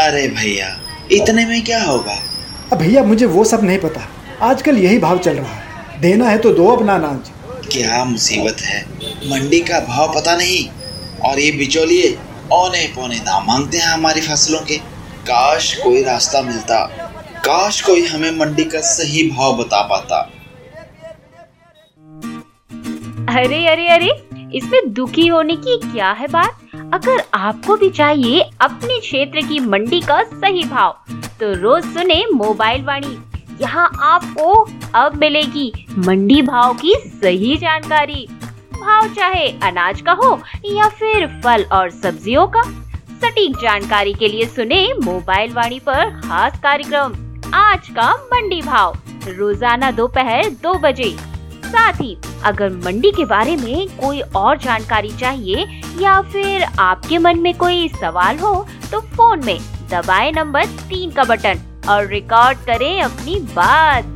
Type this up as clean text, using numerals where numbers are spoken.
अरे भैया, इतने में क्या होगा? अब भैया मुझे वो सब नहीं पता, आजकल यही भाव चल रहा है, देना है तो दो अपना अनाज। क्या मुसीबत है, मंडी का भाव पता नहीं और ये बिचौलिए औने पौने दाम मांगते हैं हमारी फसलों के। काश कोई रास्ता मिलता, काश कोई हमें मंडी का सही भाव बता पाता। अरे अरे अरे, इसमें दुखी होने की क्या है बात। अगर आपको भी चाहिए अपने क्षेत्र की मंडी का सही भाव तो रोज सुने मोबाइल वाणी। यहाँ आपको अब मिलेगी मंडी भाव की सही जानकारी। भाव चाहे अनाज का हो या फिर फल और सब्जियों का, सटीक जानकारी के लिए सुने मोबाइल वाणी पर खास कार्यक्रम आज का मंडी भाव, रोजाना दोपहर 2 बजे। साथ ही अगर मंडी के बारे में कोई और जानकारी चाहिए या फिर आपके मन में कोई सवाल हो तो फोन में दबाएं नंबर 3 का बटन और रिकॉर्ड करें अपनी बात।